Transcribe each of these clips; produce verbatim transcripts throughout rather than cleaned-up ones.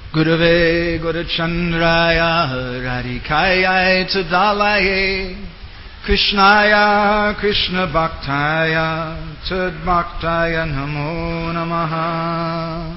Gurave Guruchandraya Radhikaya Tadalaye Krishnaya Krishna Bhaktaya Tadbhaktaya Namo Namaha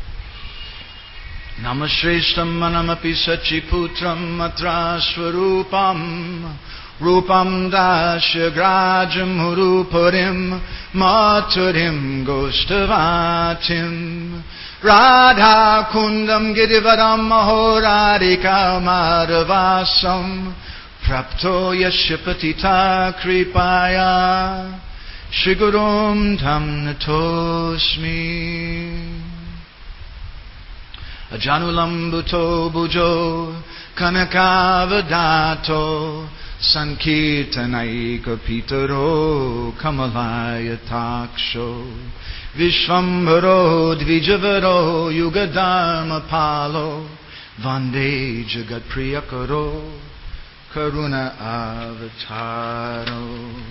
Namashreshtam Manamapi Sachiputram Matra Swarupam Rupam Dasya Grajam Hurupurim Maturim Goshtavatim Radha Kundam Girivadam Mahoradika Madhavasam Prapto Yashapatita Kripaya Shri Gurum Tam Natosmi Ajanulambuto Bujo Kanakavadato Sankirtanaika Pitaro Kamalaya Taksho Vishvambharo Dvijavaro Yugadharma Palo Vande Jagat Priyakaro Karuna Avataro.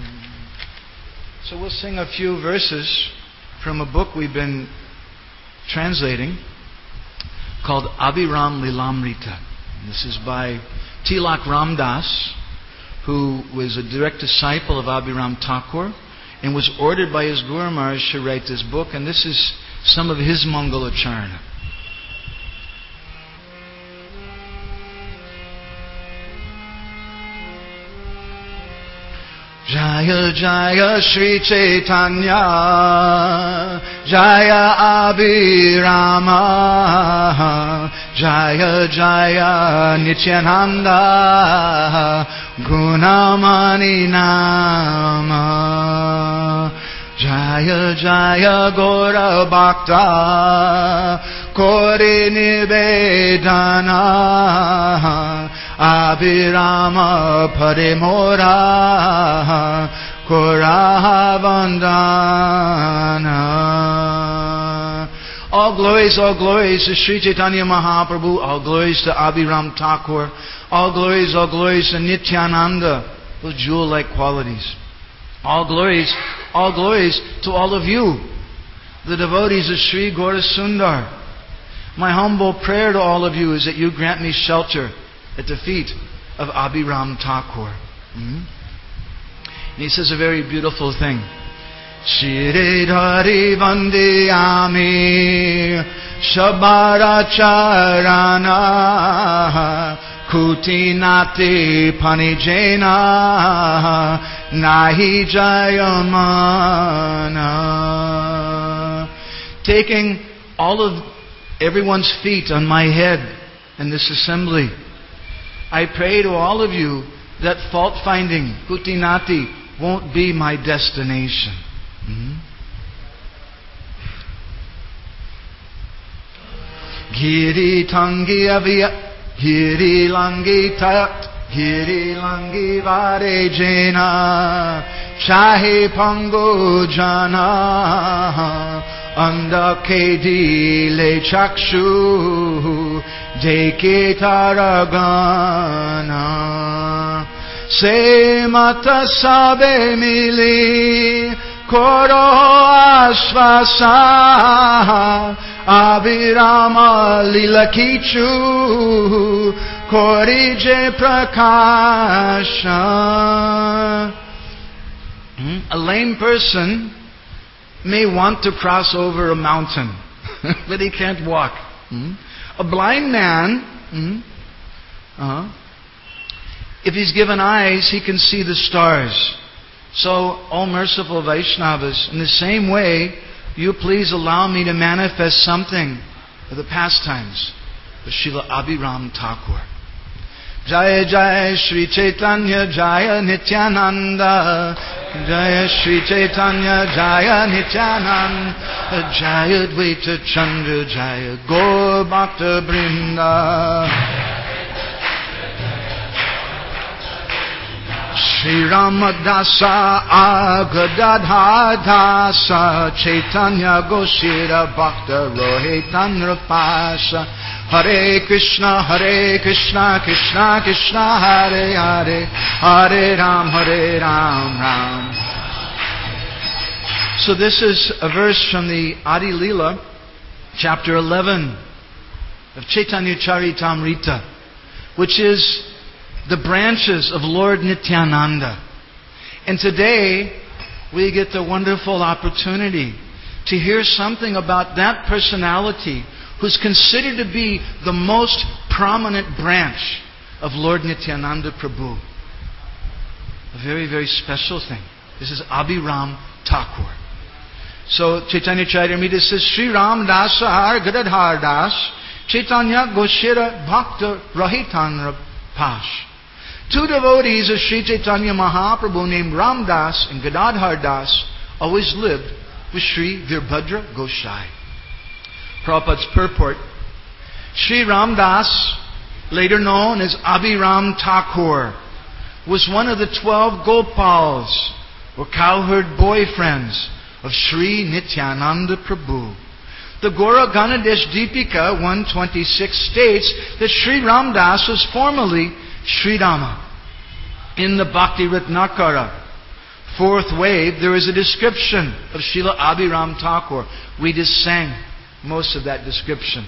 So we'll sing a few verses from a book we've been translating called Abhiram Lilamrita. This is by Tilak Ramdas, who was a direct disciple of Abhiram Thakur and was ordered by his Guru Maharaj to write this book, and this is some of his Mangalacharana. Jaya Jaya Shri Chaitanya Jaya Abhirama Jaya Jaya Nityananda Gunamani Nama Jaya Jaya Gora Bhakta Kori Nivedana Abhirama Parimora Korahavandana. All glories, all glories to Sri Chaitanya Mahaprabhu. All glories to Abhiram Thakur. All glories, all glories to Nityananda. Those jewel-like qualities. All glories, all glories to all of you, the devotees of Sri Gaura Sundar. My humble prayer to all of you is that you grant me shelter at the feet of Abhiram Thakur. Mm-hmm. And he says a very beautiful thing. Shiridhari Vandiyami Shabaracharana Kutinati Panijena Nahi Jayamana. Taking all of everyone's feet on my head in this assembly, I pray to all of you that fault-finding, Kutinati, won't be my destination. Mm-hmm. Giri Tangi Avya Giri Langi Tat Giri Langi Vare Jena Shahi Pango Jana Anda Kedi Le Chakshu Deke Taragana Se Mata Sabe Mili Koro Ashvasa Abhirama Lila Kichu Korije Prakasha. A lame person may want to cross over a mountain, but he can't walk. A blind man, uh-huh, if he's given eyes, he can see the stars. So, all merciful Vaishnavas, in the same way, you please allow me to manifest something of the pastimes of Srila Abhiram Thakur. Jaya Jaya Shri Chaitanya Jaya Nityananda Jaya Shri Chaitanya Jaya Nityananda Jaya Dvaita Chandra Jaya Gaur Bhakta Brinda Shri Ramadasa Agadadhadasa Chaitanya Goshira Bhakta Rohitan Rapasa Hare Krishna Hare Krishna Krishna Krishna Hare Hare Hare Ram Hare Ram Ram. So this is a verse from the Adi Leela, chapter eleven. of Chaitanya Charitamrita, which is the branches of Lord Nityananda. And today, we get the wonderful opportunity to hear something about that personality who's considered to be the most prominent branch of Lord Nityananda Prabhu. A very, very special thing. This is Abhiram Thakur. So Chaitanya Charitamrita says, Sri Ram Dasahar Gadadhar Das Chaitanya Goshira Bhakta Rahitan Pash. Two devotees of Sri Chaitanya Mahaprabhu named Ram Das and Gadadhar Das always lived with Sri Virbhadra Gosai. Prabhupada's purport. Sri Ram Das, later known as Abhiram Thakur, was one of the twelve Gopals, or cowherd boyfriends, of Sri Nityananda Prabhu. The Gora Ganadesh Deepika one twenty-six states that Sri Ram Das was formerly Sri Rama. In the Bhakti Ratnakara, fourth wave, there is a description of Srila Abhiram Thakur. We just sang most of that description.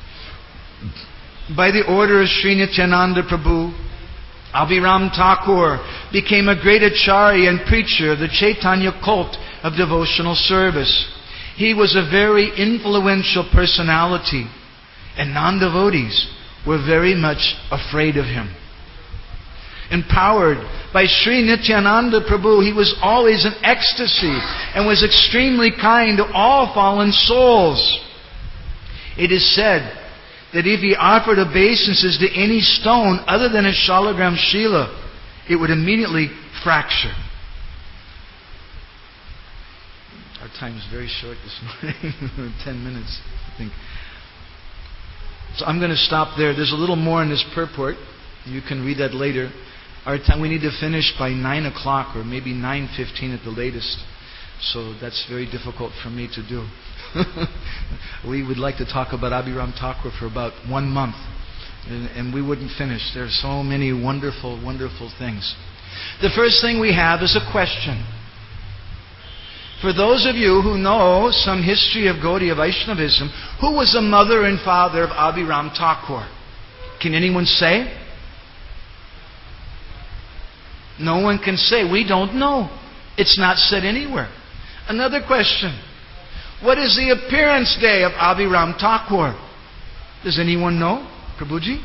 By the order of Sri Nityananda Prabhu, Abhiram Thakur became a great acharya and preacher of the Chaitanya cult of devotional service. He was a very influential personality, and non-devotees were very much afraid of him. Empowered by Sri Nityananda Prabhu, he was always in ecstasy and was extremely kind to all fallen souls. It is said that if he offered obeisances to any stone other than a shalagram shila, it would immediately fracture. Our time is very short this morning. Ten minutes, I think. So I'm going to stop there. There's a little more in this purport. You can read that later. Our time, we need to finish by nine o'clock or maybe nine fifteen at the latest. So that's very difficult for me to do. We would like to talk about Abhiram Thakur for about one month. And, and we wouldn't finish. There are so many wonderful, wonderful things. The first thing we have is a question. For those of you who know some history of Gaudiya Vaishnavism, who was the mother and father of Abhiram Thakur? Can anyone say? No one can say. We don't know. It's not said anywhere. Another question. What is the appearance day of Abhiram Thakur? Does anyone know? Prabhuji?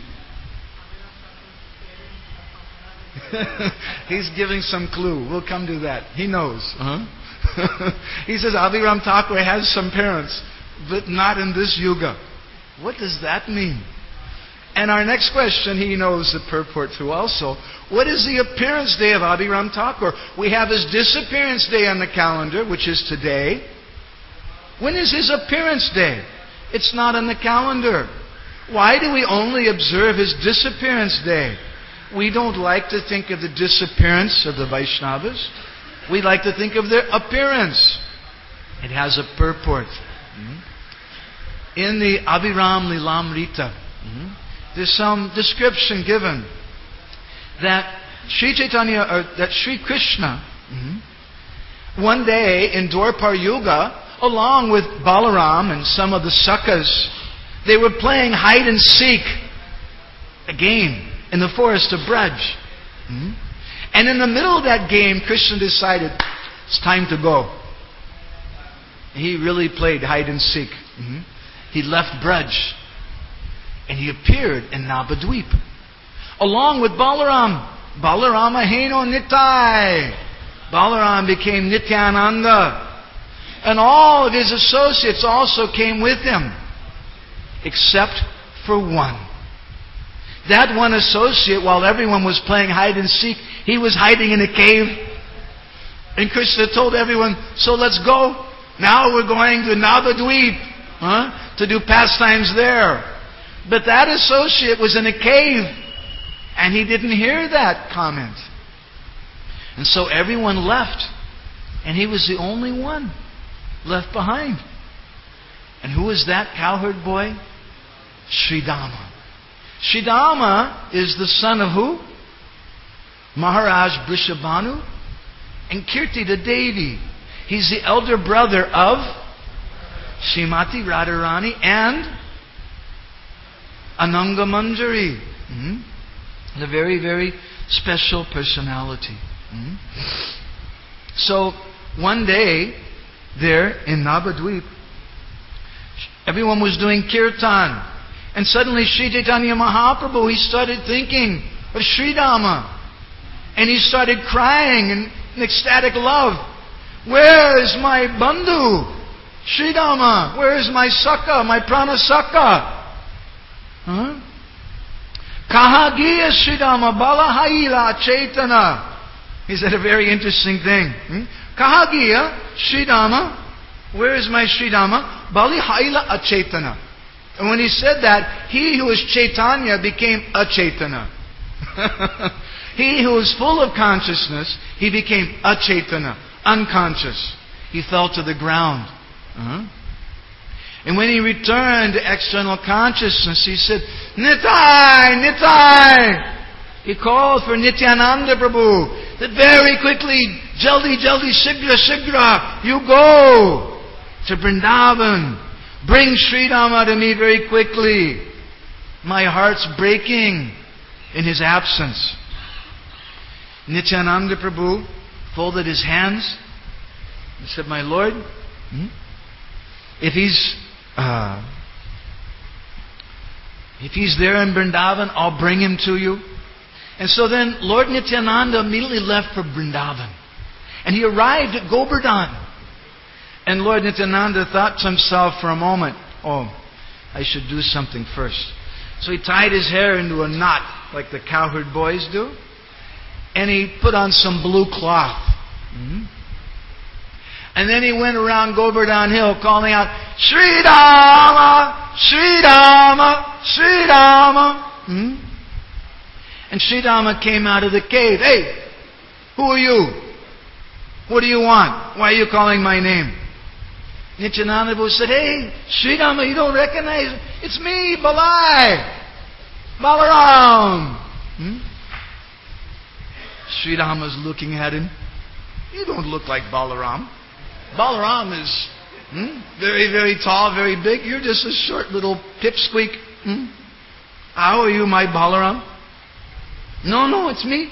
He's giving some clue. We'll come to that. He knows. Uh-huh. He says Abhiram Thakur has some parents, but not in this yuga. What does that mean? And our next question, he knows the purport to also. What is the appearance day of Abhiram Thakur? We have his disappearance day on the calendar, which is today. When is his appearance day? It's not on the calendar. Why do we only observe his disappearance day? We don't like to think of the disappearance of the Vaishnavas. We like to think of their appearance. It has a purport. In the Abhiram Lilamrita, there's some description given that Sri Chaitanya, or that Sri Krishna, one day in Dwapar Yuga, along with Balaram and some of the Sakhas, they were playing hide and seek, a game in the forest of Braj. And in the middle of that game, Krishna decided it's time to go. He really played hide and seek. He left Braj and he appeared in Navadvip along with Balaram. Balarama Heno Nitai. Balaram became Nityananda. And all of his associates also came with him, except for one. That one associate, while everyone was playing hide and seek, he was hiding in a cave. And Krishna told everyone, so let's go. Now we're going to Navadvip, huh, to do pastimes there. But that associate was in a cave, and he didn't hear that comment. And so everyone left, and he was the only one left behind. And who is that cowherd boy? Sridama. Sridama is the son of who? Maharaj Vrishabhanu and Kirtida Devi. He's the elder brother of Srimati Radharani and Ananga Manjari. Hmm? A very, very special personality. Hmm? So, one day, there in Navadvip, everyone was doing kirtan. And suddenly Sri Chaitanya Mahaprabhu, he started thinking of Sridhama. And he started crying in, in ecstatic love. Where is my bandhu? Sridhama. Where is my Sakha, my prana Sakha? Huh? Kaha giya Sridhama balahaila chaitana. He said a very interesting thing. Hmm? Kaha giya Sridhama. Where is my Sridhama? Balihaila achaitana. And when he said that, he who is Chaitanya became achaitana. He who was full of consciousness, he became achaitana, unconscious. He fell to the ground. Uh-huh. And when he returned to external consciousness, he said, Nitai, Nitai! He called for Nityananda Prabhu, that very quickly, Jaldi, Jaldi, Sigra, Sigra, you go to Vrindavan. Bring Sridhama to me very quickly. My heart's breaking in his absence. Nityananda Prabhu folded his hands and said, My Lord, hmm? if he's uh, if he's there in Vrindavan, I'll bring him to you. And so then Lord Nityananda immediately left for Vrindavan. And he arrived at Govardhan. And Lord Nityananda thought to himself for a moment, oh, I should do something first. So he tied his hair into a knot like the cowherd boys do. And he put on some blue cloth. Mm-hmm. And then he went around Govardhan Hill calling out, Sridhama, Sridhama, Sridhama. Mm-hmm. And Sridhama came out of the cave. Hey, who are you? What do you want? Why are you calling my name? Nityananda Prabhu said, Hey, Sridhama, you don't recognize me? It's me, Balai, Balaram. Hmm? Sridhama's looking at him. You don't look like Balaram. Balaram is hmm, very, very tall, very big. You're just a short little pipsqueak. Hmm? How are you, my Balaram? No, no, it's me.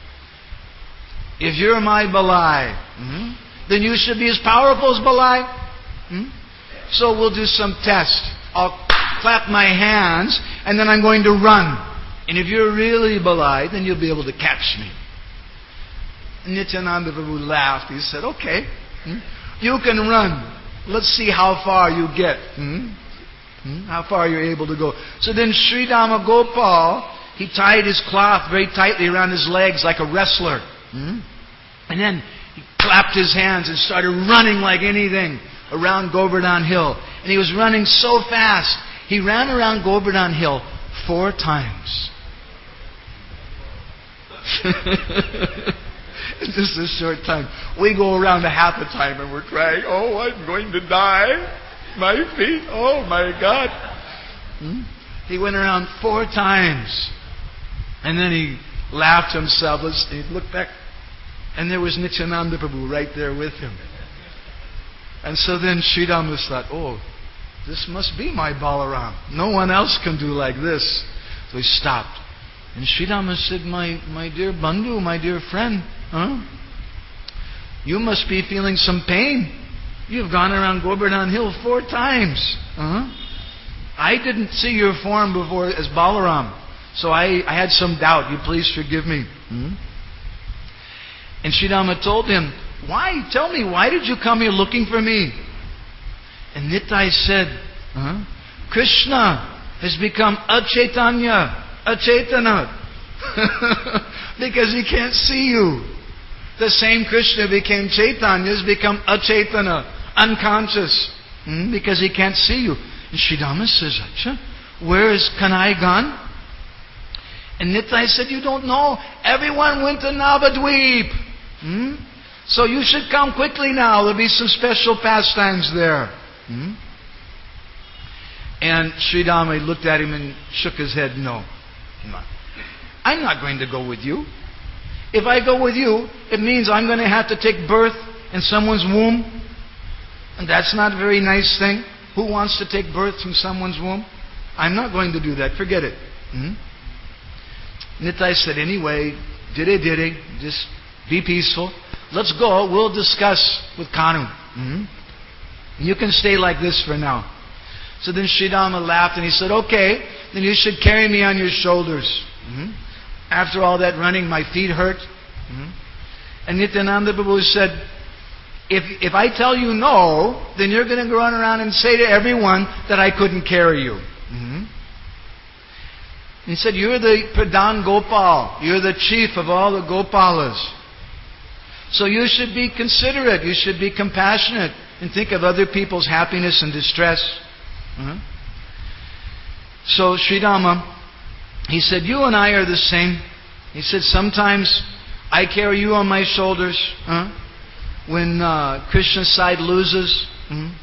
If you're my Balai, hmm, then you should be as powerful as Balai. Hmm? So we'll do some test. I'll clap my hands and then I'm going to run. And if you're really Balai, then you'll be able to catch me. Nityananda Prabhu laughed. He said, okay, hmm? you can run. Let's see how far you get. Hmm? Hmm? How far you're able to go. So then Sridhama Gopal, he tied his cloth very tightly around his legs like a wrestler. Hmm? And then he clapped his hands and started running like anything around Govardhan Hill. And he was running so fast, he ran around Govardhan Hill four times. It's just a short time. We go around a half a time and we're crying, oh, I'm going to die. My feet, oh my God. Hmm? He went around four times. And then he laughed to himself. He looked back. And there was Nityananda Prabhu right there with him. And so then Sridhama thought, oh, this must be my Balaram. No one else can do like this. So he stopped. And Sridhama said, my, my dear Bandhu, my dear friend, huh? You must be feeling some pain. You've gone around Govardhan Hill four times. Uh-huh. I didn't see your form before as Balaram. So I, I had some doubt. You please forgive me. Hmm? And Sridhama told him, why? Tell me, why did you come here looking for me? And Nitai said, huh? Krishna has become Achaitanya, Achaitana. Because he can't see you. The same Krishna became Chaitanya, has become Achaitana, unconscious. Hmm? Because he can't see you. And Sridhama says, Acha, where is Kanai gone? And Nitai said, you don't know. Everyone went to Navadvip. Hmm? So you should come quickly now. There'll be some special pastimes there. Hmm? And Sridhama looked at him and shook his head. No. I'm not going to go with you. If I go with you, it means I'm going to have to take birth in someone's womb. And that's not a very nice thing. Who wants to take birth from someone's womb? I'm not going to do that. Forget it. Hmm? Nitai said, anyway, dire dire, just be peaceful. Let's go. We'll discuss with Kanu. Hmm? You can stay like this for now. So then Sridharma laughed and he said, okay, then you should carry me on your shoulders. Hmm? After all that running, my feet hurt. Hmm? And Nityananda Prabhu said, if, if I tell you no, then you're going to run around and say to everyone that I couldn't carry you. Hmm? He said, you're the Pradhan Gopal. You're the chief of all the Gopalas. So you should be considerate. You should be compassionate and think of other people's happiness and distress. Uh-huh. So Sridharma, he said, you and I are the same. He said, sometimes I carry you on my shoulders. Uh, when uh, Krishna's side loses. Uh,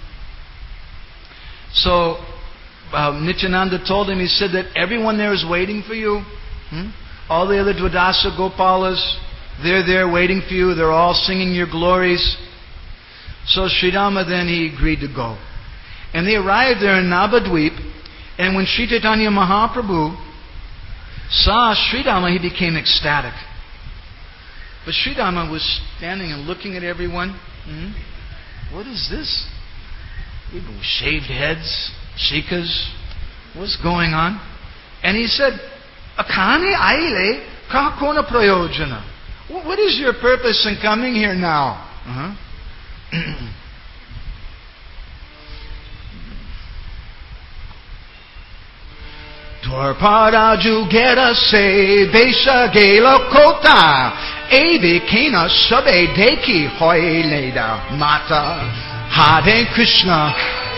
so uh, Nityananda told him, he said that everyone there is waiting for you. Uh, all the other Dwadasa Gopalas, they're there waiting for you. They're all singing your glories. So Sridharma then he agreed to go. And they arrived there in Navadvip. And when Sri Chaitanya Mahaprabhu saw Sridharma, he became ecstatic. But Sridharma was standing and looking at everyone. Hmm? What is this? People with shaved heads, shikas. What's going on? And he said, Akane aile kakona prayojana. What is your purpose in coming here now? Uh-huh. Dwarparaju gera se besha gela kota ebe kena sabe deki hoy leda mata Hare Krishna.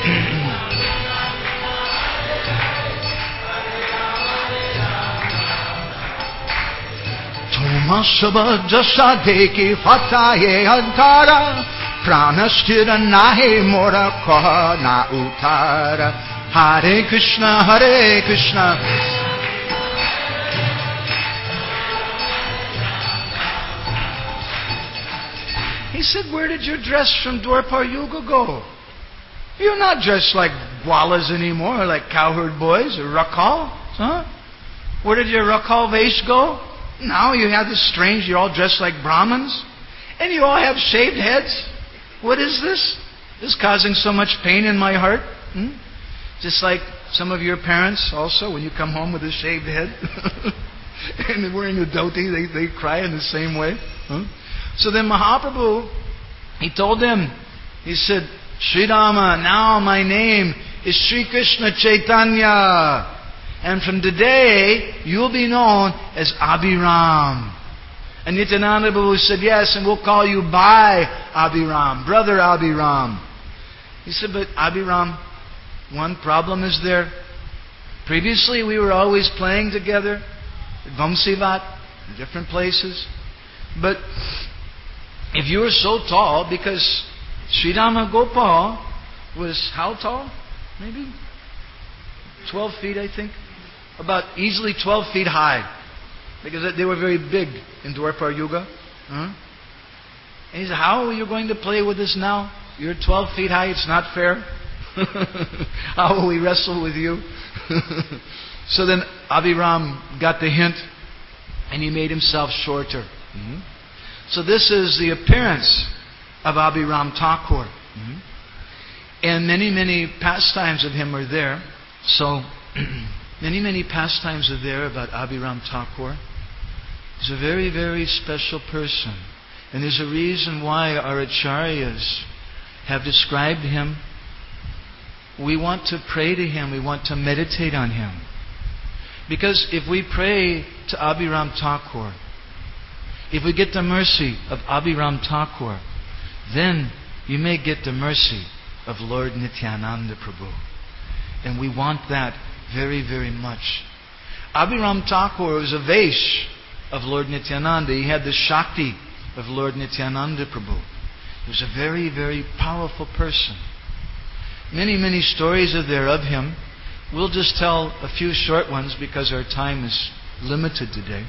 Tomasaba jasa deki fataye antara pranastira nahe mora kaha na utara. Hare Krishna, Hare Krishna. He said, where did your dress from Dwarpar Yuga go? You're not dressed like Gwalas anymore, like cowherd boys or Rakhal. Huh? Where did your Rakhal Vesh go? Now you have this strange, you're all dressed like Brahmins. And you all have shaved heads. What is this? This is causing so much pain in my heart. Hmm? Just like some of your parents also, when you come home with a shaved head and they're wearing a dhoti, they, they cry in the same way. Huh? So then Mahaprabhu, he told them, he said, Sridharma, now my name is Sri Krishna Chaitanya. And from today, you'll be known as Abhiram. And Nityananda Prabhu said, yes, and we'll call you Bhai Abhiram, Brother Abhiram. He said, but Abhiram, one problem is there. Previously, we were always playing together at Vamsivat, in different places. But if you were so tall, because Sridharma Gopal was how tall? Maybe twelve feet, I think. About easily twelve feet high. Because they were very big in Dwarpar Yuga. Huh? And he said, how are you going to play with us now? You're twelve feet high, it's not fair. How will we wrestle with you? So then Abhiram got the hint and he made himself shorter. Mm-hmm. So this is the appearance of Abhiram Thakur. Mm-hmm. And many, many pastimes of him are there. So many, many pastimes are there about Abhiram Thakur. He's a very, very special person. And there's a reason why our acharyas have described him. We want to pray to him. We want to meditate on him. Because if we pray to Abhiram Thakur, if we get the mercy of Abhiram Thakur, then you may get the mercy of Lord Nityananda Prabhu. And we want that very, very much. Abhiram Thakur was a Vaish of Lord Nityananda. He had the Shakti of Lord Nityananda Prabhu. He was a very, very powerful person. Many, many stories are there of him. We'll just tell a few short ones because our time is limited today.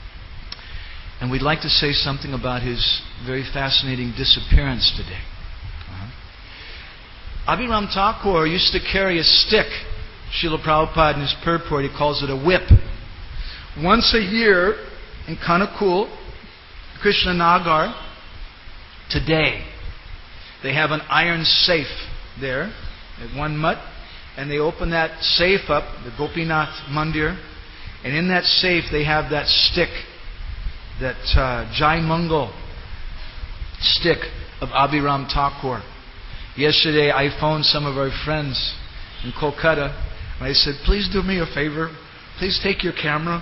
And we'd like to say something about his very fascinating disappearance today. Uh-huh. Abhiram Thakur used to carry a stick Srila Prabhupada in his purport, he calls it a whip. Once a year in Kanakul, Krishna Nagar, today, they have an iron safe there at one mutt, and they open that safe up, the Gopinath Mandir, and in that safe they have that stick, that uh, Jai Mangal stick of Abhiram Thakur. Yesterday I phoned some of our friends in Kolkata, and I said, please do me a favor. Please take your camera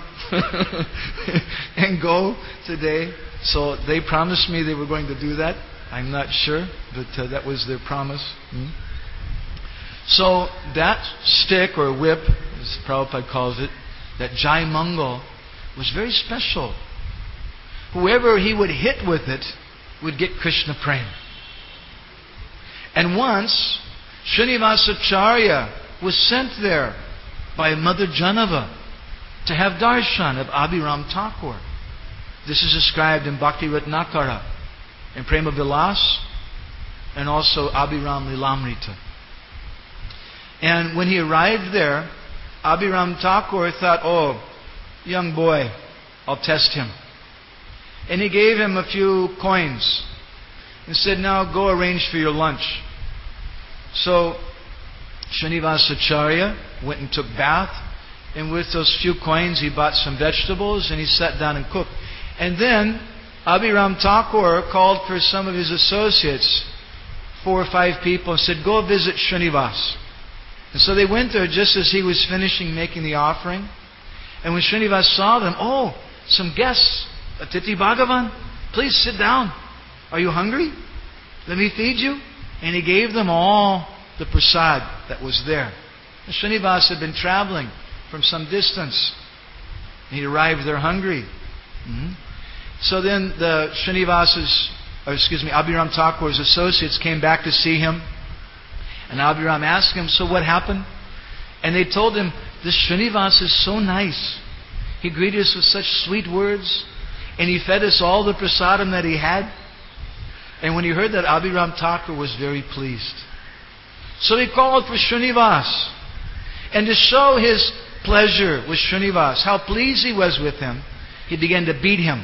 and go today. So they promised me they were going to do that. I'm not sure, but uh, that was their promise. Hmm? So that stick or whip, as Prabhupada calls it, that Jai Mangal, was very special. Whoever he would hit with it would get Krishna Prem. And once, Srinivasacharya was sent there by Mother Janava to have darshan of Abhiram Thakur. This is described in Bhakti Ratnakara, in Prema Vilas, and also Abhiram Lilamrita. And when he arrived there, Abhiram Thakur thought, oh, young boy, I'll test him. And he gave him a few coins and said, now go arrange for your lunch. So Srinivasacharya went and took bath, and with those few coins he bought some vegetables and he sat down and cooked. And then Abhiram Thakur called for some of his associates, four or five people, and said, go visit Srinivas. And so they went there just as he was finishing making the offering. And when Srinivas saw them, oh, some guests, Atiti Bhagavan, please sit down. Are you hungry? Let me feed you. And he gave them all the prasad that was there. And Srinivas had been traveling from some distance. And he arrived there hungry. Mm-hmm. So then the Srinivas's, or excuse me, Abhiram Thakur's associates came back to see him. And Abhiram asked him, so what happened? And they told him, this Srinivas is so nice. He greeted us with such sweet words. And he fed us all the prasadam that he had. And when he heard that, Abhiram Thakur was very pleased. So he called for Srinivas. And to show his pleasure with Srinivas, how pleased he was with him, he began to beat him.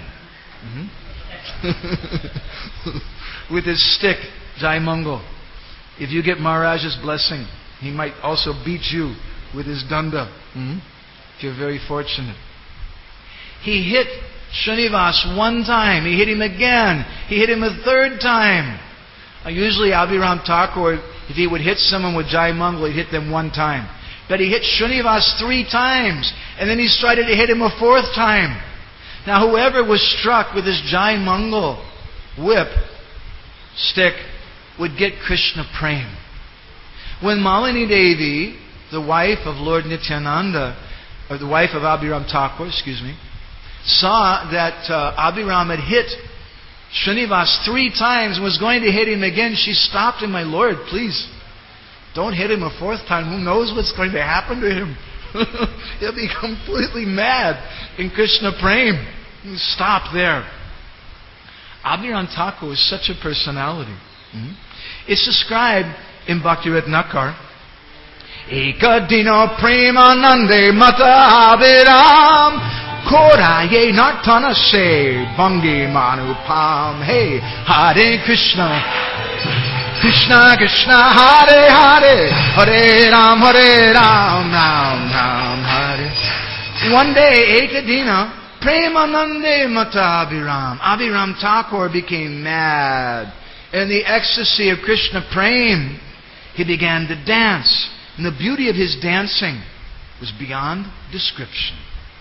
Mm-hmm. with his stick, Jai Mangal. If you get Maharaj's blessing, he might also beat you with his danda. Mm-hmm. If you're very fortunate. He hit Srinivas one time. He hit him again. He hit him a third time. Uh, usually Abhiram Thakur, if he would hit someone with Jai Mangal, he'd hit them one time. But he hit Srinivas three times. And then he started to hit him a fourth time. Now whoever was struck with this Jai Mangal whip, stick, would get Krishna Prem. When Malini Devi, the wife of Lord Nityananda, or the wife of Abhiram Thakur, excuse me, saw that uh, Abhiram had hit Srinivas three times and was going to hit him again, she stopped him, my Lord, please, don't hit him a fourth time. Who knows what's going to happen to him? He'll be completely mad in Krishna Prem. You stop there. Abhiram Thakur was such a personality. Mm-hmm. It's described in Bhakti Ratnakar. Eka dino premanande mata Abhiram koraye nartana se bangi manupam. Hey, Hare Krishna. Krishna Krishna Hare Hare Hare Ram Hare Ram Ram Ram Hare. One day Ekadina Premanande Mata Abhiram. Abhiram Thakur became mad. In the ecstasy of Krishna Prem, he began to dance. And the beauty of his dancing was beyond description.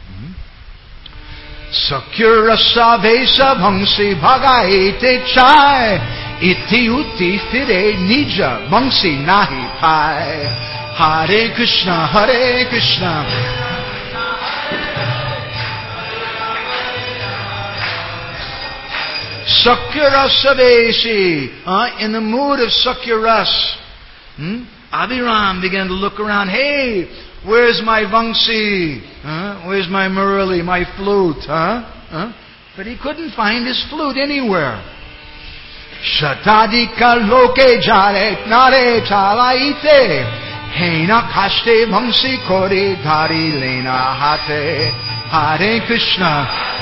Sakya Rasa Vesa Bhangsi Bhagaite Chai Iti uti fire nija bangsi nahi pai. Hare Krishna, Hare Krishna. Sakya Vesi, uh, in the mood of Sakya Ras, hmm? Abhiram began to look around. Hey, where's my Vangsi? Huh? Where's my Murali, my flute? Huh? Huh? But he couldn't find his flute anywhere. Shatadika loke jare nare chalaite Hena Kashte Vamsi Kori Dhari Lena Hate Hare Krishna.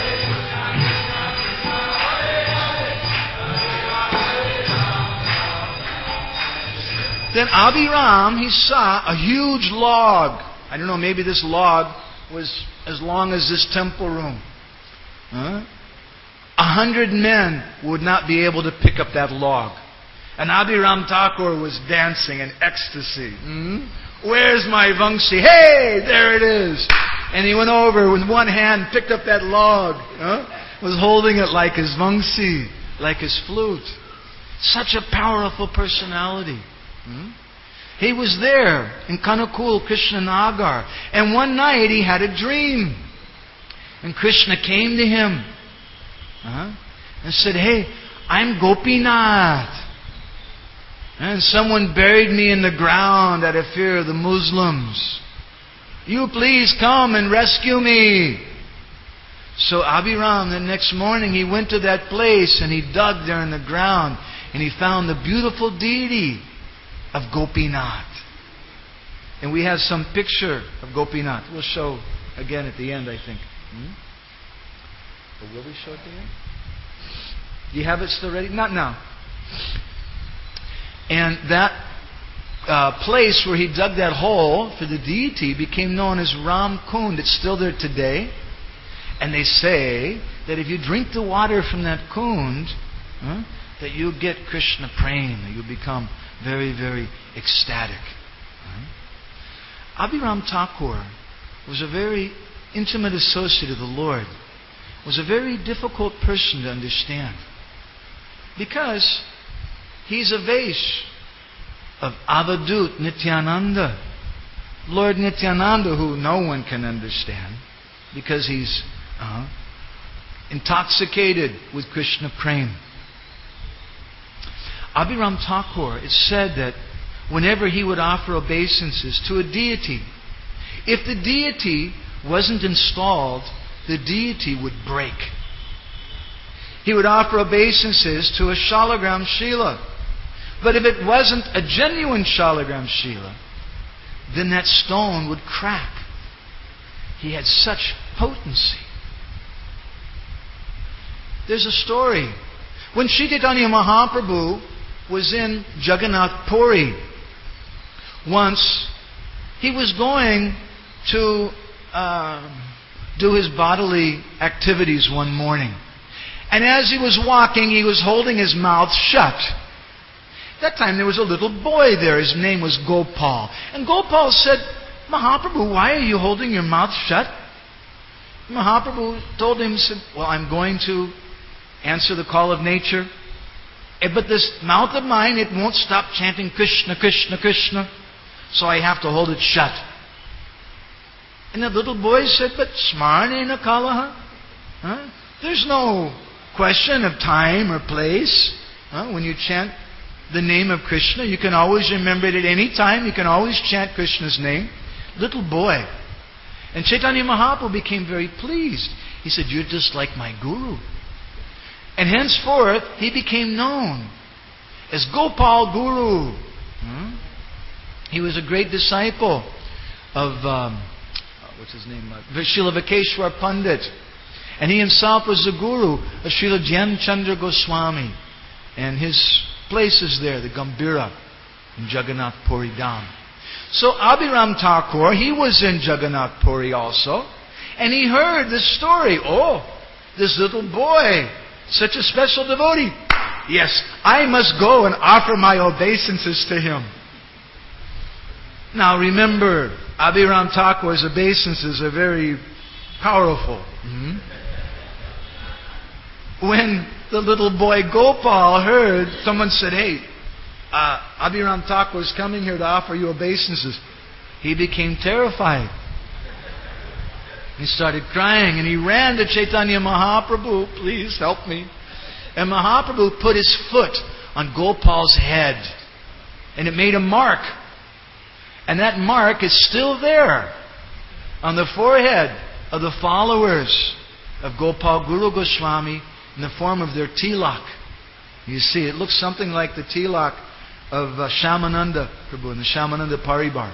Then Abhiram, he saw a huge log. I don't know, maybe this log was as long as this temple room. Huh? A hundred men would not be able to pick up that log. And Abhiram Thakur was dancing in ecstasy. Hmm? Where's my Vamsi? Hey, there it is. And he went over with one hand, picked up that log. Huh? Was holding it like his Vamsi, like his flute. Such a powerful personality. Hmm? He was there in Kanakul, Krishna Nagar. And one night he had a dream. And Krishna came to him uh, and said, hey, I'm Gopinath. And someone buried me in the ground out of fear of the Muslims. You please come and rescue me. So Abhiram, the next morning, he went to that place and he dug there in the ground. And he found the beautiful deity of Gopinath. And we have some picture of Gopinath. We'll show again at the end, I think. Hmm? Or will we show it at the end? Do you have it still ready? Not now. And that uh, place where he dug that hole for the deity became known as Ram Kund. It's still there today. And they say that if you drink the water from that kund, huh, that you get Krishna prema, that you become very, very ecstatic. Right? Abhiram Thakur was a very intimate associate of the Lord. Was a very difficult person to understand. Because he's a Vaish of Avadut Nityananda. Lord Nityananda, who no one can understand, because he's uh, intoxicated with Krishna prema. Abhiram Thakur, it's said that whenever he would offer obeisances to a deity, if the deity wasn't installed, the deity would break. He would offer obeisances to a Shalagram Shila. But if it wasn't a genuine Shalagram Shila, then that stone would crack. He had such potency. There's a story. When Sri Chaitanya Mahaprabhu was in Jagannath Puri, once he was going to uh, do his bodily activities one morning. And as he was walking, he was holding his mouth shut. That time there was a little boy there. His name was Gopal. And Gopal said, Mahaprabhu, why are you holding your mouth shut? Mahaprabhu told him, said, well, I'm going to answer the call of nature. But this mouth of mine, it won't stop chanting Krishna, Krishna, Krishna. So I have to hold it shut. And the little boy said, but smarnena kalaha? Huh? There's no question of time or place. Huh? When you chant the name of Krishna, you can always remember it at any time. You can always chant Krishna's name. Little boy. And Chaitanya Mahaprabhu became very pleased. He said, you're just like my guru. And henceforth, he became known as Gopal Guru. Hmm? He was a great disciple of, um, what's his name? Uh, Srila Vakeshwar Pandit. And he himself was the guru of Srila Dhyan Chandra Goswami. And his place is there, the Gambhira, in Jagannath Puri Dham. So Abhiram Thakur, he was in Jagannath Puri also. And he heard this story. Oh, this little boy, such a special devotee. Yes, I must go and offer my obeisances to him. Now remember, Abhiram Thakur's obeisances are very powerful. Mm-hmm. When the little boy Gopal heard, someone said, hey, uh, Abhiram Thakur is coming here to offer you obeisances. He became terrified. He started crying and he ran to Chaitanya Mahaprabhu, please help me. And Mahaprabhu put his foot on Gopal's head. And it made a mark. And that mark is still there on the forehead of the followers of Gopal Guru Goswami in the form of their tilak. You see, it looks something like the tilak of uh, Shyamananda Prabhu in the Shyamananda Paribar.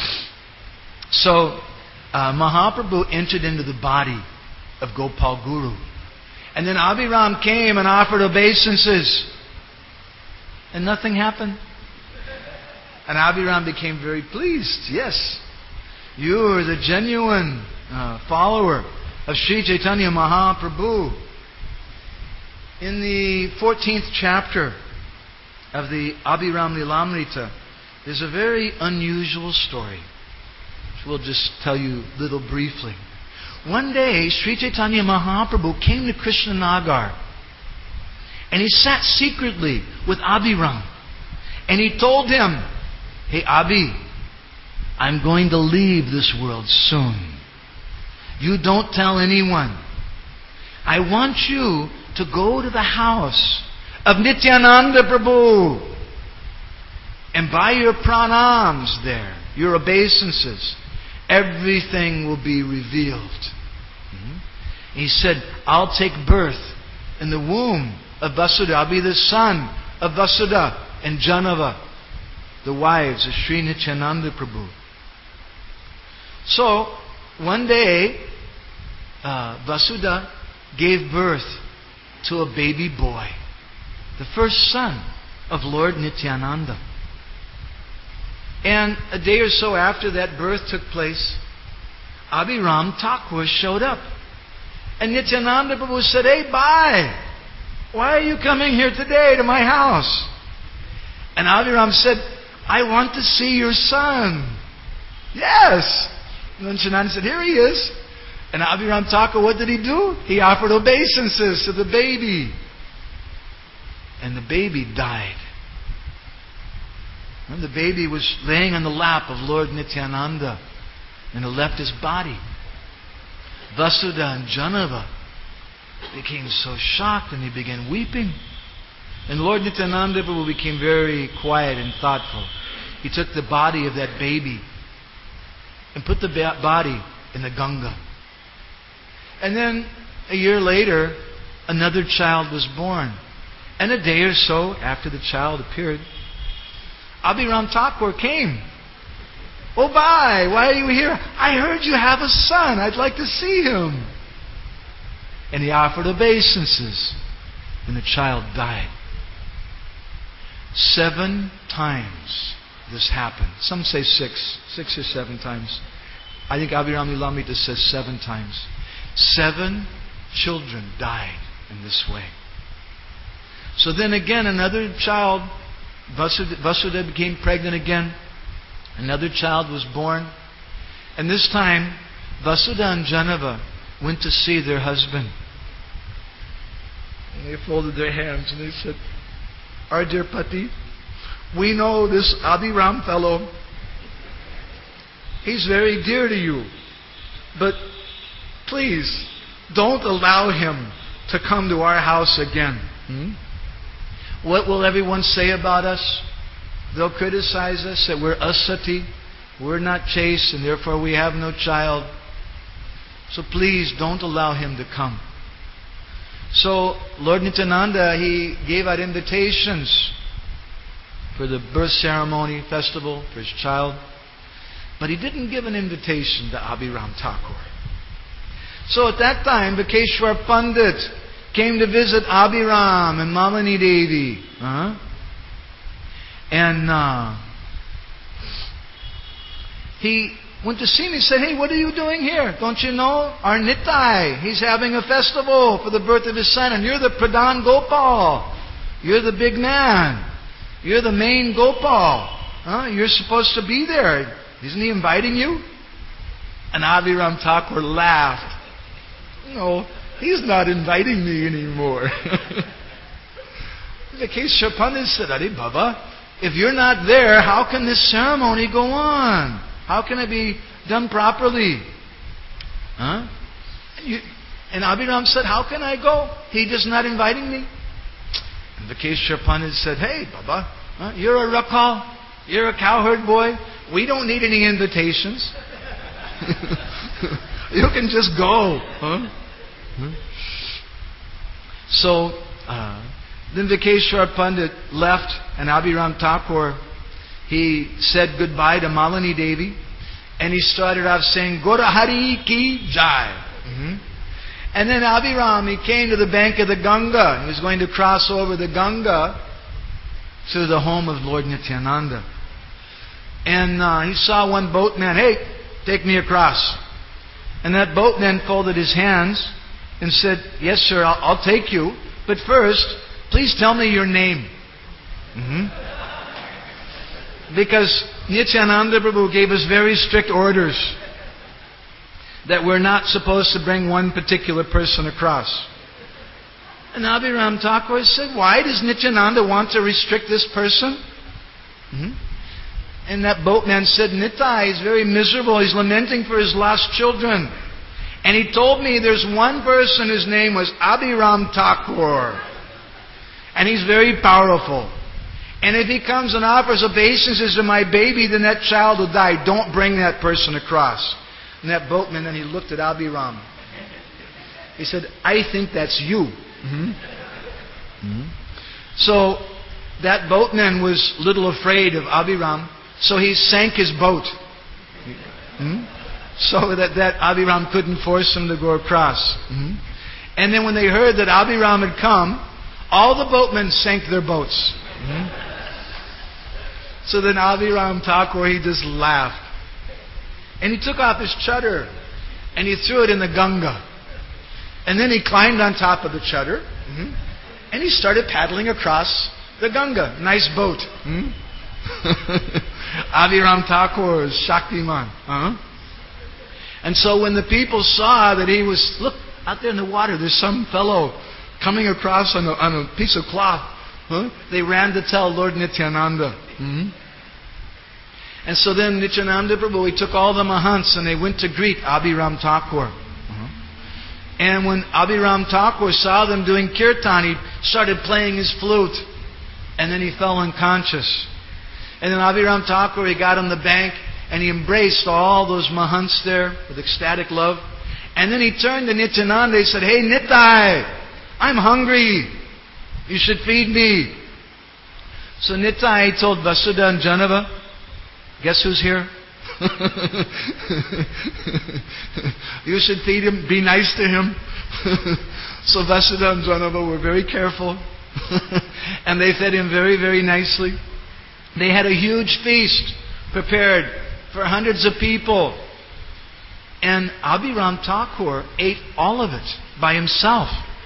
So uh, Mahaprabhu entered into the body of Gopal Guru. And then Abhiram came and offered obeisances. And nothing happened. And Abhiram became very pleased. Yes, you are the genuine uh, follower of Sri Chaitanya Mahaprabhu. In the fourteenth chapter of the Abhiram Lilamrita, there's a very unusual story, which we'll just tell you a little briefly. One day, Sri Chaitanya Mahaprabhu came to Krishnanagar, and he sat secretly with Abhiram, and he told him, "Hey Abhi, I'm going to leave this world soon. You don't tell anyone. I want you to go to the house of Nityananda Prabhu and buy your pranams there, your obeisances. Everything will be revealed." Mm-hmm. He said, "I'll take birth in the womb of Vasudha. I'll be the son of Vasudha and Janava, the wives of Sri Nityananda Prabhu." So, one day, uh, Vasudha gave birth to a baby boy, the first son of Lord Nityananda. And a day or so after that birth took place, Abhiram Thakur showed up. And Nityananda Prabhu said, "Hey, bye! Why are you coming here today to my house?" And Abhiram said, "I want to see your son." "Yes." And then Nityananda said, "Here he is." And Abhiram Thakur, what did he do? He offered obeisances to the baby. And the baby died. And the baby was laying on the lap of Lord Nityananda, and it left his body. Vasudha and Janava became so shocked, and he began weeping. And Lord Nityananda Prabhu became very quiet and thoughtful. He took the body of that baby and put the body in the Ganga. And then a year later, another child was born. And a day or so after the child appeared, Abhiram Thakur came. "Oh, bye, why are you here?" "I heard you have a son. I'd like to see him." And he offered obeisances. And the child died. Seven times this happened. Some say six. Six or seven times. I think Abhiram Lilamrita says seven times. Seven children died in this way. So then again, another child, Vasudha, Vasudha became pregnant again. Another child was born. And this time, Vasudha and Janava went to see their husband. And they folded their hands and they said, "Our dear Pati, we know this Abhiram fellow. He's very dear to you. But please, don't allow him to come to our house again. Hmm? What will everyone say about us? They'll criticize us that we're asati, we're not chaste, and therefore we have no child. So please don't allow him to come." So Lord Nityananda, he gave out invitations for the birth ceremony festival for his child. But he didn't give an invitation to Abhiram Thakur. So at that time, Bakeshwar Pandit came to visit Abhiram and Mamani Devi. Uh-huh. And uh, he went to see me and said, "Hey, what are you doing here? Don't you know our Nitai? He's having a festival for the birth of his son, and you're the Pradhan Gopal. You're the big man. You're the main Gopal. Huh? You're supposed to be there. Isn't he inviting you?" And Abhiram Thakur laughed. "No, he's not inviting me anymore." Bakeshwar Pandit said, "Adi Baba, if you're not there, how can this ceremony go on? How can it be done properly?" Huh? And, you, and Abhiram said, "How can I go? He just not inviting me." And Bakeshwar Pandit said, "Hey Baba, huh? You're a Rakal. You're a cowherd boy. We don't need any invitations. You can just go." Huh? Huh? So uh, Then Vikeshwar Pandit left, and Abhiram Thakur, he said goodbye to Malini Devi, and he started off saying, Gora Hari Ki Jai. Mm-hmm. And then Abhiram, he came to the bank of the Ganga. He was going to cross over the Ganga to the home of Lord Nityananda. And uh, he saw one boatman, hey, take me across. And that boatman folded his hands and said, yes, sir, I'll, I'll take you. But first, please tell me your name. Mm-hmm. Because Nityananda Prabhu gave us very strict orders that we're not supposed to bring one particular person across. And Abhiram Thakur said, why does Nityananda want to restrict this person? Mm-hmm. And that boatman said, Nitai, he's very miserable. He's lamenting for his lost children. And he told me there's one person whose name was Abhiram Thakur. And he's very powerful. And if he comes and offers obeisances to my baby, then that child will die. Don't bring that person across. And that boatman, then he looked at Abhiram. He said, I think that's you. Mm-hmm. Mm-hmm. So that boatman was little afraid of Abhiram. So he sank his boat. Mm-hmm. So that, that Abhiram couldn't force him to go across. Mm-hmm. And then when they heard that Abhiram had come, all the boatmen sank their boats. Mm-hmm. So then Abhiram Thakur, he just laughed. And he took off his chadar and he threw it in the Ganga. And then he climbed on top of the chadar mm-hmm. and he started paddling across the Ganga. Nice boat. Mm-hmm. Abhiram Thakur is Shaktiman. Uh-huh. And so when the people saw that he was, look, out there in the water, there's some fellow coming across on a, on a piece of cloth. Huh? They ran to tell Lord Nityananda. Mm-hmm. And so then Nityananda Prabhu, he took all the Mahants and they went to greet Abhiram Thakur. Uh-huh. And when Abhiram Thakur saw them doing kirtan, he started playing his flute. And then he fell unconscious. And then Abhiram Thakur, he got on the bank and he embraced all those Mahants there with ecstatic love. And then he turned to Nityananda and he said, hey Nitai, I'm hungry. You should feed me. So Nitai told Vasudha and Janava, guess who's here? You should feed him, be nice to him. So Vasudha and Janava were very careful. And they fed him very, very nicely. They had a huge feast prepared for hundreds of people. And Abhiram Thakur ate all of it by himself.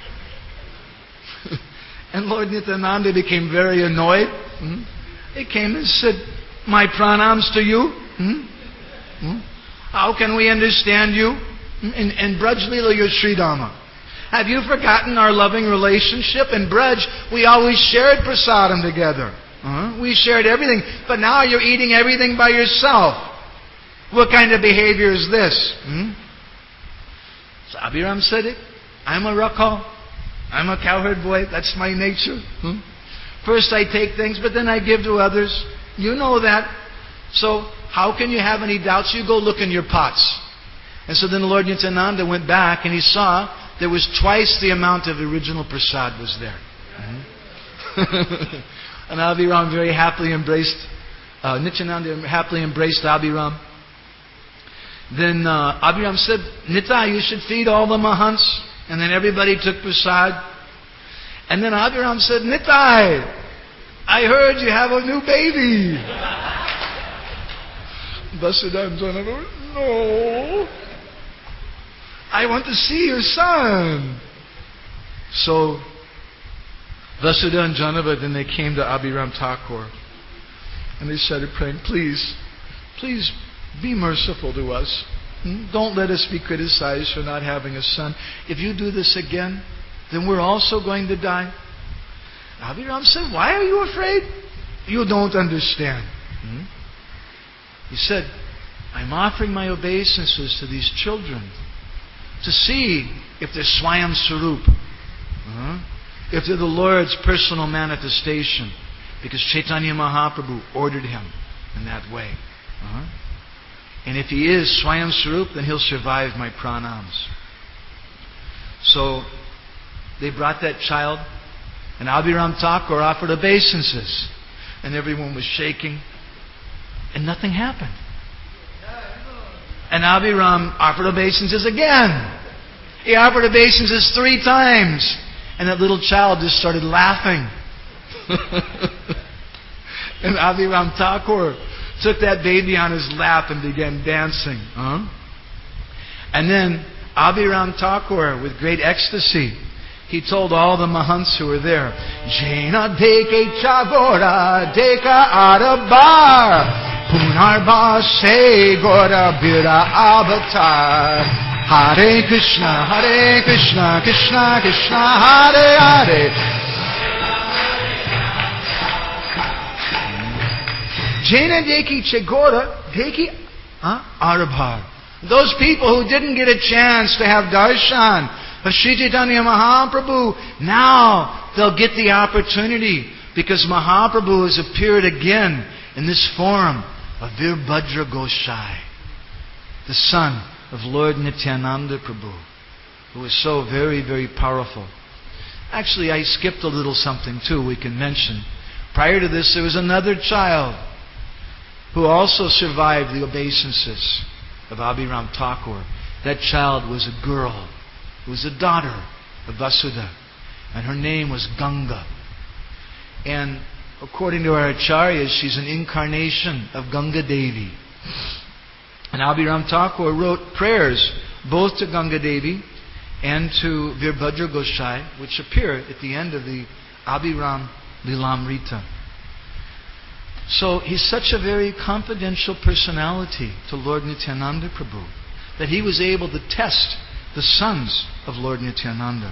And Lord Nityananda became very annoyed. Hmm? He came and said, my pranams to you. Hmm? Hmm? How can we understand you? In, in Braj Leela, you're Sridhama. Have you forgotten our loving relationship? In Braj, we always shared prasadam together. Uh-huh. We shared everything. But now you're eating everything by yourself. What kind of behavior is this? Hmm? So Abhiram said it. I'm a Rakhal. I'm a cowherd boy. That's my nature. Hmm? First I take things, but then I give to others. You know that. So how can you have any doubts? You go look in your pots. And so then the Lord Nityananda went back and he saw there was twice the amount of original prasad was there. Mm-hmm. And Abhiram very happily embraced, uh, Nityananda happily embraced Abhiram. Then uh, Abhiram said, Nitai, you should feed all the Mahants. And then everybody took prasad. And then Abhiram said, Nitai, I heard you have a new baby. Vasudha and Janava, no. I want to see your son. So Vasudha and Janava, then they came to Abhiram Thakur. And they started praying, please, please be merciful to us. Don't let us be criticized for not having a son. If you do this again, then we're also going to die. Abhiram said, why are you afraid? You don't understand. Hmm? He said, I'm offering my obeisances to these children to see if they're Swayam Sarup. Uh-huh. If they're the Lord's personal manifestation. Because Chaitanya Mahaprabhu ordered him in that way. Uh-huh. And if he is Swayam Sarup, then he'll survive my pranams. So they brought that child And Abhiram Thakur offered obeisances. And everyone was shaking. And nothing happened. And Abhiram offered obeisances again. He offered obeisances three times. And that little child just started laughing. And Abhiram Thakur took that baby on his lap and began dancing. Huh? And then Abhiram Thakur, with great ecstasy, he told all the Mahants who were there, Jaina deke chagora deka arabar punarba se gora bira avatar Hare Krishna Hare Krishna Krishna Krishna Hare Hare Jaina deki chagora deki arabar. Those people who didn't get a chance to have darshan of Sri Chaitanya Mahaprabhu, now they'll get the opportunity because Mahaprabhu has appeared again in this form of Virbhadra Gosai, the son of Lord Nityananda Prabhu, who is so very, very powerful. Actually, I skipped a little something too we can mention. Prior to this, there was another child who also survived the obeisances of Abhiram Thakur. That child was a girl who was a daughter of Vasudha, and her name was Ganga. And according to our acharyas, she's an incarnation of Ganga Devi. And Abhiram Thakur wrote prayers both to Ganga Devi and to Virbhadra Gosai, which appear at the end of the Abhiram Lilamrita. So he's such a very confidential personality to Lord Nityananda Prabhu that he was able to test the sons of Lord Nityananda.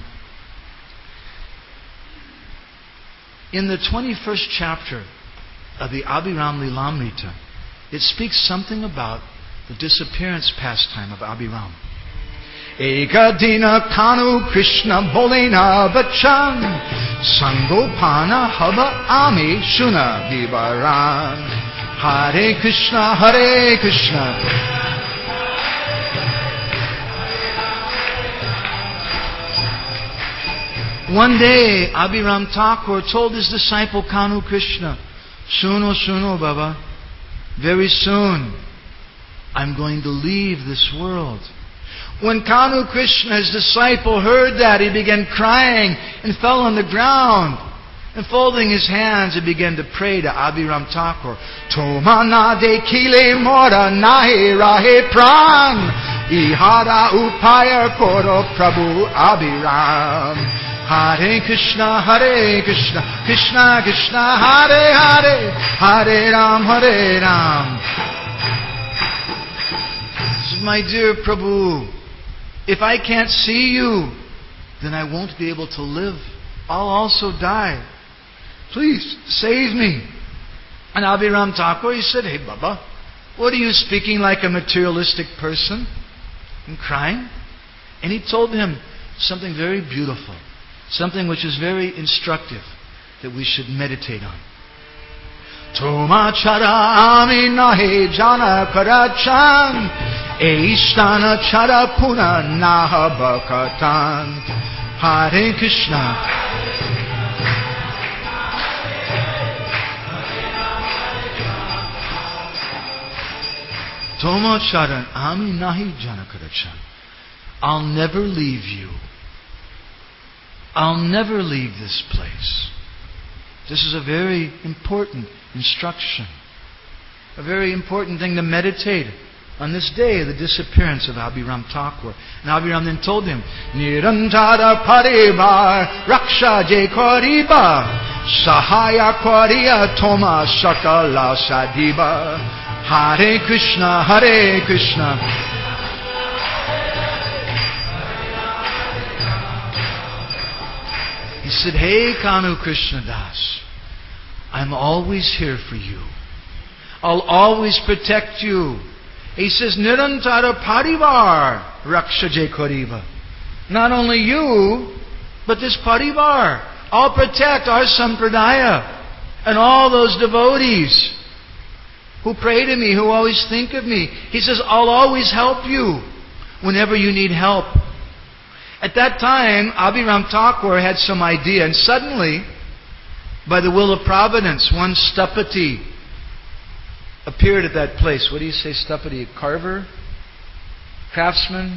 In the twenty-first chapter of the Abhiram Lilamrita, it speaks something about the disappearance pastime of Abhiram. Eka dina kanu Krishna bolena bachan Sangopana hava ami shuna vivaran Hare Krishna Hare Krishna One day Abhiram Thakur told his disciple Kanu Krishna, Suno suno Baba, very soon I'm going to leave this world. When Kanu Krishna, his disciple, heard that, he began crying and fell on the ground. And folding his hands, he began to pray to Abhiram Thakur. Tomana de kile mora nahi rahe pran. Ihara upaya koro Prabhu Abhiram. Hare Krishna, Hare Krishna, Krishna Krishna, Hare Hare, Hare Ram, Hare Ram. This is my dear Prabhu. If I can't see you, then I won't be able to live. I'll also die. Please, save me. And Abhiram Thakur, he said, Hey Baba, what are you speaking like a materialistic person? And crying? And he told him something very beautiful. Something which is very instructive that we should meditate on. Toma chara ami nahe jana karachan Eishtana chara puna naha bakatan Hare Krishna Toma chara ami nahi jana karachan. I'll never leave you. I'll never leave this place. This is a very important instruction. A very important thing to meditate on this day of the disappearance of Abhiram Thakur. And Abhiram then told him, Nirantara parivar raksha je koriba sahaya koriya toma sakala sadiba Hare Krishna, Hare Krishna. He said, Hey Kanu Krishna Das, I'm always here for you. I'll always protect you. He says, Nirantara parivar raksha je koriva. Not only you, but this parivar. I'll protect our sampradaya and all those devotees who pray to me, who always think of me. He says, I'll always help you whenever you need help. At that time, Abhiram Thakur had some idea, and suddenly By the will of providence, one Stapati appeared at that place. What do you say, Stapati? A carver? Craftsman?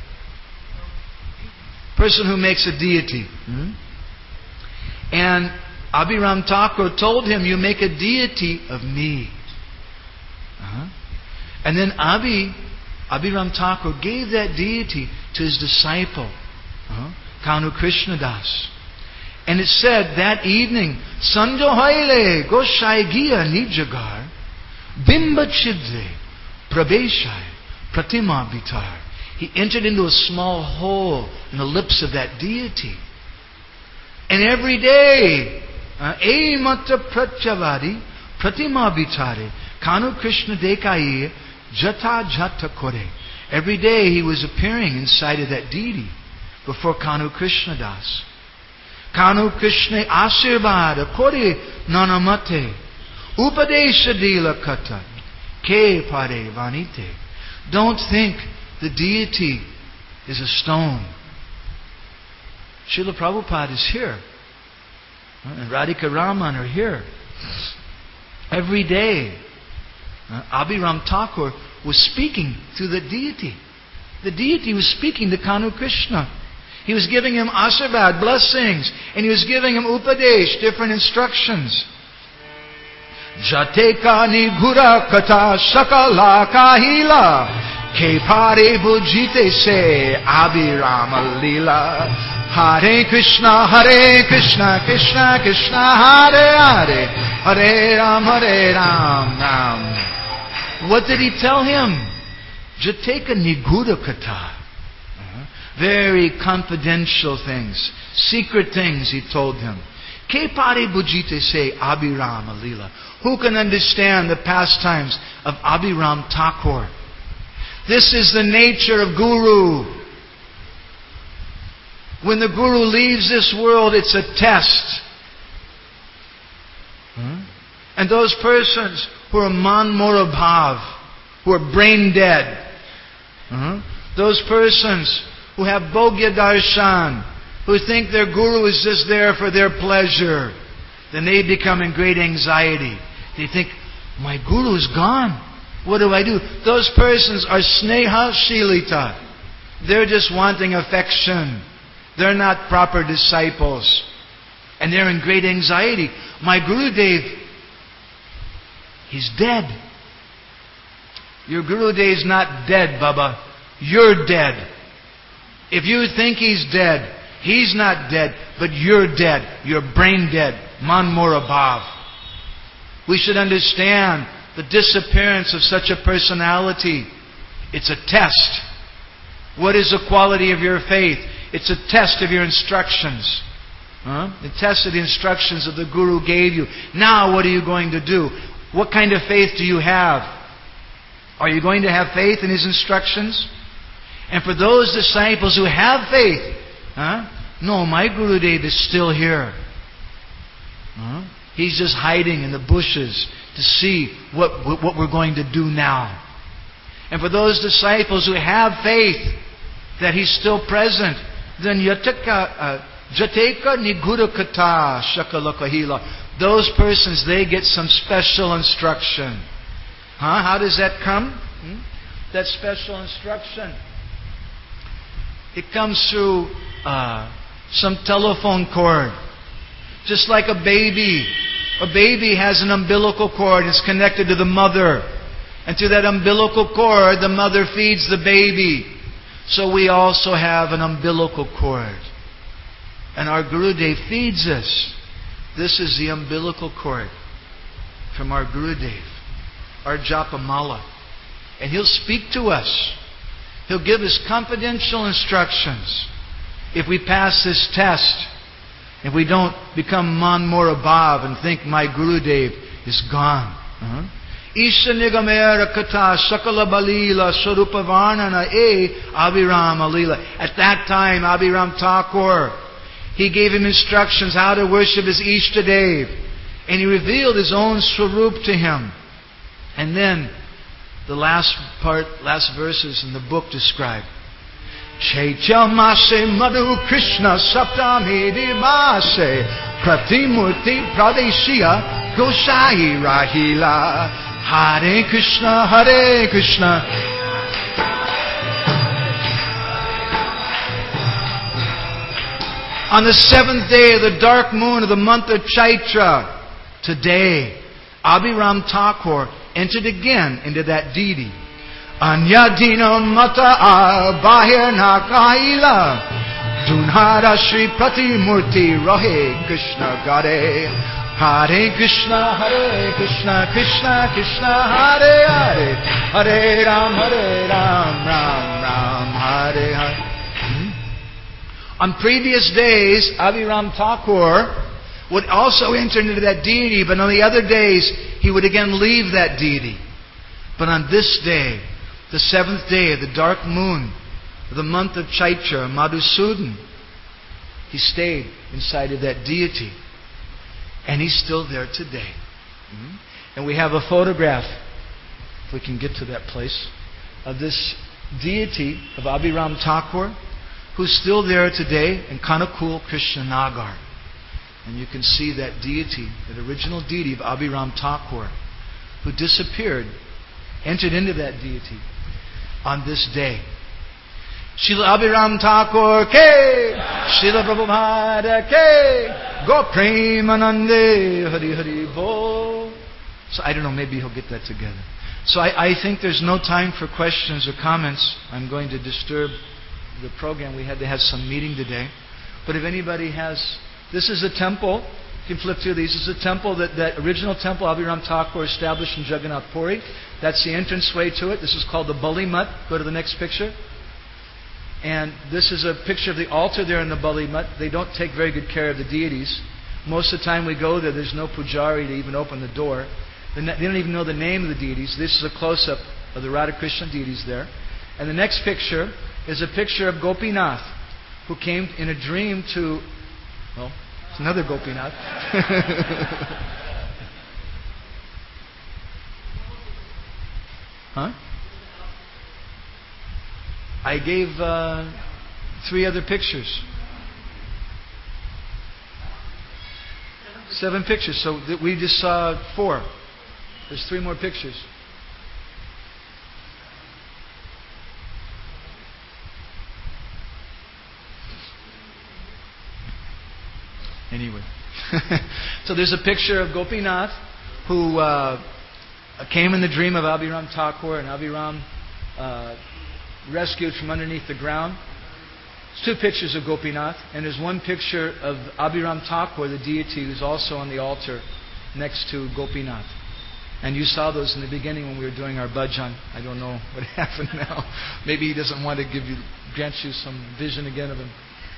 Person who makes a deity. Hmm? And Abhiram Thakur told him, you make a deity of me. Uh-huh. And then Abhi, Abhiram Thakur gave that deity to his disciple, uh-huh, Kanu Krishnadas. And it said that evening, Sanjo Haile Goshai Giya Nijagar Bimba Chidre Prabeshai Pratima Bitar. He entered into a small hole in the lips of that deity. And every day, E Mata Pratyavadi Pratima Bitare Kanu Krishna Dekai Jata Jata Kore. Every day he was appearing inside of that deity before Kanu Krishna Das. Kanu Krishna Ashirvada Kore Nanamate Upadesha Dila Kata Ke Pare Vanite. Don't think the deity is a stone. Srila Prabhupada is here. And Radhika Raman are here. Every day, uh, Abhiram Thakur was speaking to the deity. The deity was speaking to Kanu Krishna. He was giving him asirvad, blessings, and he was giving him upadesh, different instructions. Jateka nigura kata sakala kahila ke pare bujite se Abhirama lila. Hare Krishna, Hare Krishna, Krishna Krishna, Hare Hare, Hare Ram, Hare Ram, Ram. What did he tell him? Jateka nigura kata. Very confidential things, secret things he told him. Ke pare bujite se Abhiram Alila. Who can understand the pastimes of Abhiram Thakur? This is the nature of Guru. When the Guru leaves this world, it's a test. Hmm? And those persons who are man morabhav, who are brain dead, hmm? those persons who have bhogya darshan, who think their Guru is just there for their pleasure, then they become in great anxiety. They think, my Guru is gone. What do I do? Those persons are sneha shilita. They're just wanting affection. They're not proper disciples. And they're in great anxiety. My Gurudev, he's dead. Your Gurudev is not dead, Baba. You're dead. If you think he's dead, he's not dead, but you're dead. You're brain dead. Man morabhav. We should understand the disappearance of such a personality. It's a test. What is the quality of your faith? It's a test of your instructions. Huh? The test of the instructions that the Guru gave you. Now what are you going to do? What kind of faith do you have? Are you going to have faith in his instructions? And for those disciples who have faith, huh? No, my Gurudev is still here. Huh? He's just hiding in the bushes to see what, what we're going to do now. And for those disciples who have faith that he's still present, then yataka jateka nigura kata shakalakahila. Those persons, they get some special instruction. Huh? How does that come? Hmm? That special instruction. It comes through uh, some telephone cord. Just like a baby. A baby has an umbilical cord. It's connected to the mother. And through that umbilical cord, the mother feeds the baby. So we also have an umbilical cord. And our Gurudev feeds us. This is the umbilical cord from our Gurudev. Our Japamala. And he'll speak to us. He'll give us confidential instructions. If we pass this test, if we don't become man morabhav and think my Gurudev is gone. Uh-huh. Isha nigamera kata sakala balila sarupa varnana e Abhiram alila. At that time, Abhiram Thakur, he gave him instructions how to worship his Ishtadev. And he revealed his own swarup to him. And then, the last part, last verses in the book describe. Chaitya Mase Madhu Krishna Saptami Divase Pratimurti Pradeshya Gosai Rahila Hare Krishna Hare Krishna On the seventh day of the dark moon of the month of Chaitra, today, Abhiram Thakur entered again into that deity. Anyadina mata bahir nakaila Dunhara Shri Pratimurti Rahe Krishna Gare Hare Krishna Hare Krishna Krishna Krishna Hare Hare Hare Ram Hare Ram Ram Ram Hare Hare. Hmm? On previous days, Abhiram Thakur would also enter into that deity, but on the other days he would again leave that deity. But on this day, the seventh day of the dark moon of the month of Chaitra, Madhusudan, he stayed inside of that deity. And he's still there today. Mm-hmm. And we have a photograph, if we can get to that place, of this deity of Abhiram Thakur, who's still there today in Kanakul Krishnanagar. And you can see that deity, that original deity of Abhiram Thakur, who disappeared, entered into that deity on this day. Srila Abhiram Thakur ke, Srila Prabhupada ke, Go Premanande Hari Hari Bol. So I don't know, maybe he'll get that together. So I, I think there's no time for questions or comments. I'm going to disturb the program. We had to have some meeting today. But if anybody has, this is a temple. You can flip through these. This is a temple, that, that original temple Abhiram Thakur established in Jagannath Puri. That's the entranceway to it. This is called the Bali Mat. Go to the next picture. And this is a picture of the altar there in the Bali Mat. They don't take very good care of the deities. Most of the time we go there, there's no pujari to even open the door. They don't even know the name of the deities. This is a close-up of the Radha Krishna deities there. And the next picture is a picture of Gopinath, who came in a dream to... Well, it's another Gopinath. Huh? I gave uh, three other pictures. Seven pictures. So th- we just saw four. There's three more pictures. Anyway. So there's a picture of Gopinath, who uh, came in the dream of Abhiram Thakur, and Abhiram uh, rescued from underneath the ground. There's two pictures of Gopinath, and there's one picture of Abhiram Thakur, the deity, who's also on the altar next to Gopinath. And you saw those in the beginning when we were doing our bhajan. I don't know what happened now. Maybe he doesn't want to give you, grant you some vision again of him.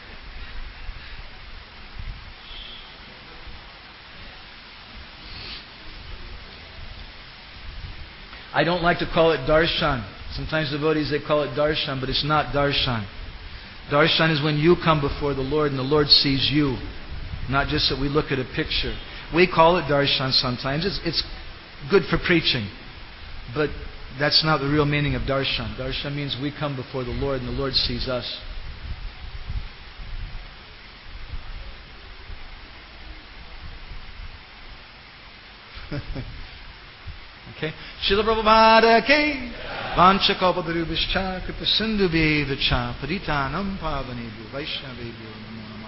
I don't like to call it darshan. Sometimes devotees, they call it darshan, but it's not darshan. Darshan is when you come before the Lord and the Lord sees you. Not just that we look at a picture. We call it darshan sometimes. It's, it's good for preaching. But that's not the real meaning of darshan. Darshan means we come before the Lord and the Lord sees us. Okay? Srila Prabhupada ki Vancha Kalpatarubhishcha Kripa Sindhu Bevacha Paditanam Pavanebhyo Vaishnavebhyo Namo